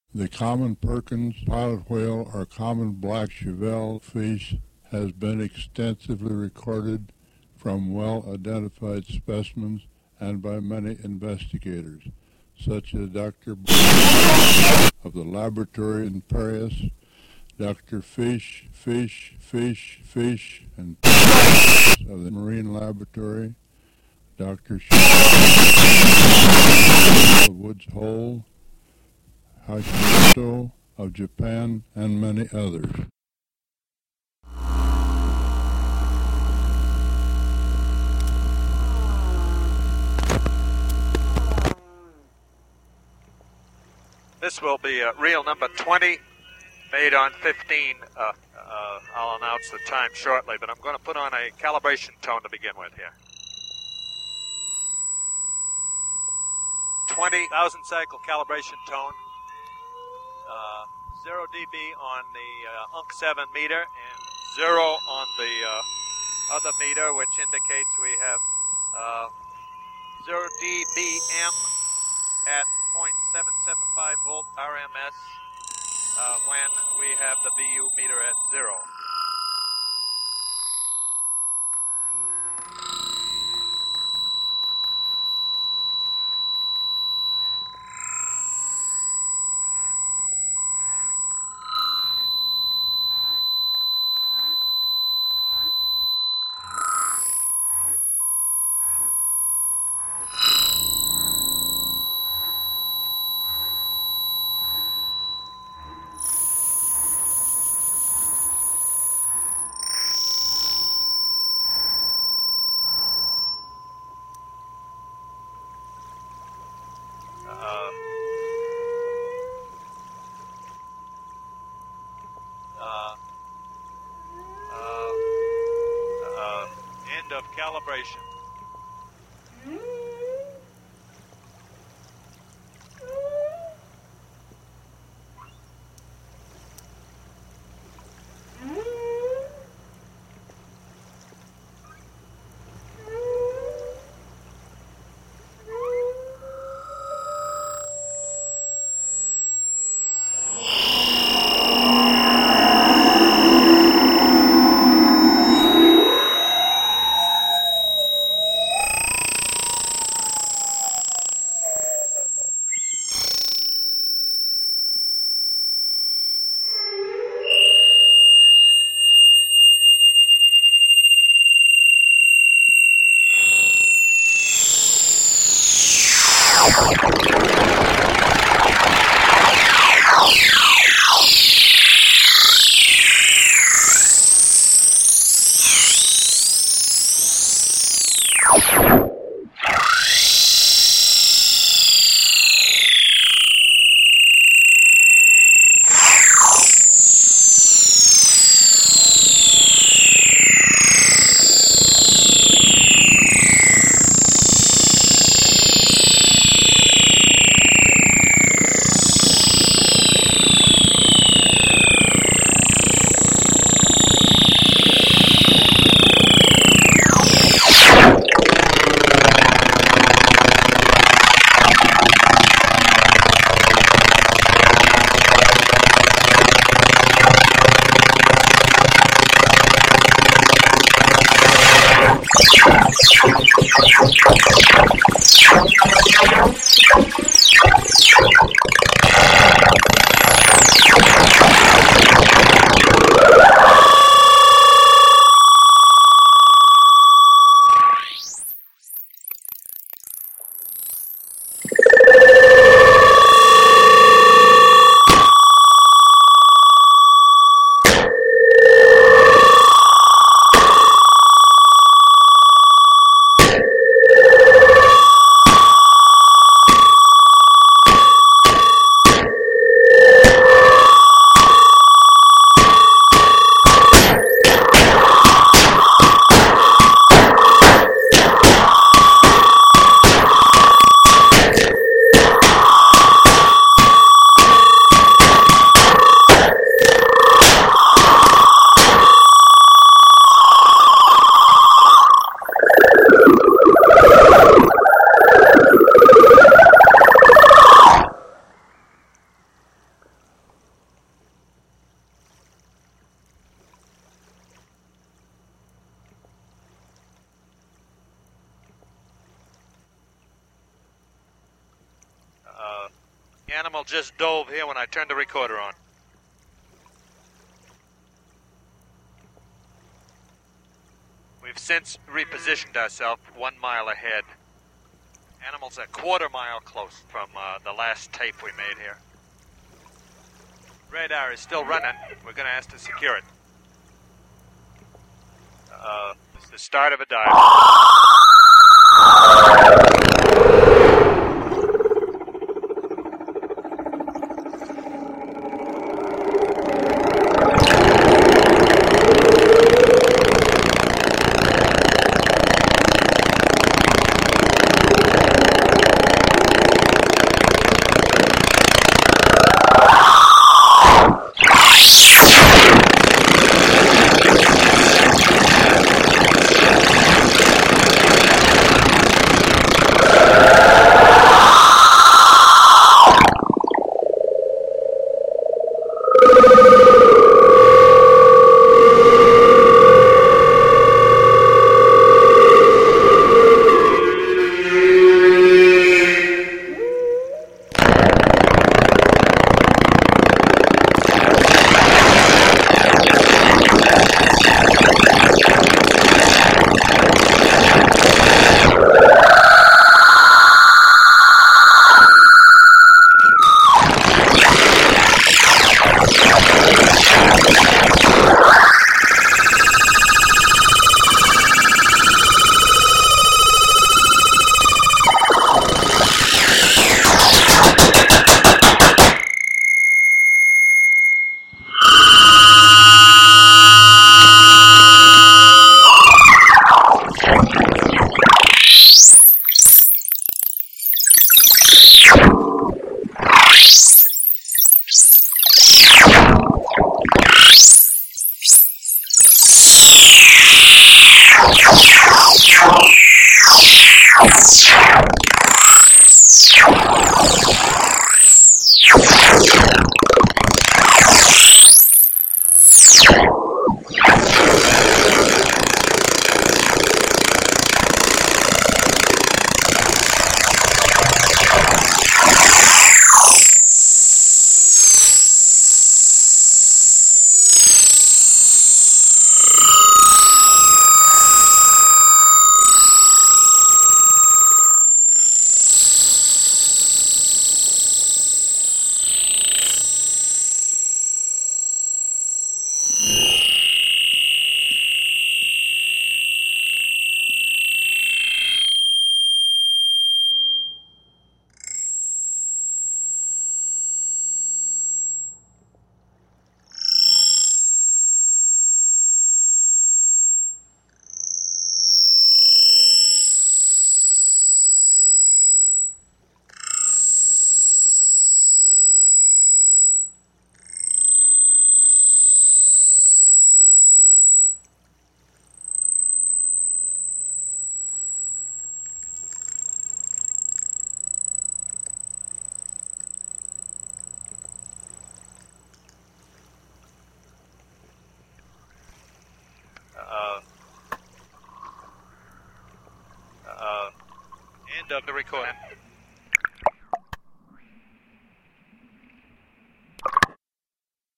The common Perkins pilot whale or common black cheval fish has been extensively recorded from well-identified specimens and by many investigators, such as Dr. of the laboratory in Paris, Dr. Fish, and of the Marine Laboratory, Dr. of Woods Hole, Hashimoto of Japan, and many others. This will be reel number 20, made on 15. I'll announce the time shortly, but I'm going to put on a calibration tone to begin with here. 20,000 cycle calibration tone. 0 dB on the UNC 7 meter and 0 on the other meter, which indicates we have 0 dBm at 0.775 volt RMS when we have the VU meter at 0. End of calibration. Animal just dove here when I turned the recorder on. We've since repositioned ourselves 1 mile ahead. Animal's a quarter-mile close from the last tape we made here. Radar is still running. We're going to ask to secure it. It's the start of a dive. End of the recording.